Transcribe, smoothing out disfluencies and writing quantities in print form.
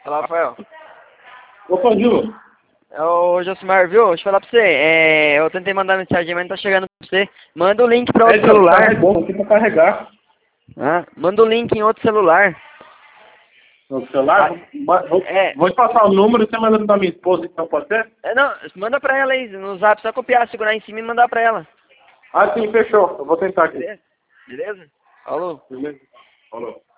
Fala, Rafael. Opa, Ju. Ô, Josimar, viu? Deixa eu falar pra você. Eu tentei mandar mensagem, mas não tá chegando pra você. Manda o link pra outro celular. Carregou, aqui pra carregar. Manda o link em outro celular. No celular? Vou te passar o número e você manda pra minha esposa, então pode ser? Não, manda pra ela aí, no zap, só copiar, segurar em cima e mandar pra ela. Ah, sim, fechou. Eu vou tentar aqui. Beleza? Beleza? Falou. Beleza. Falou.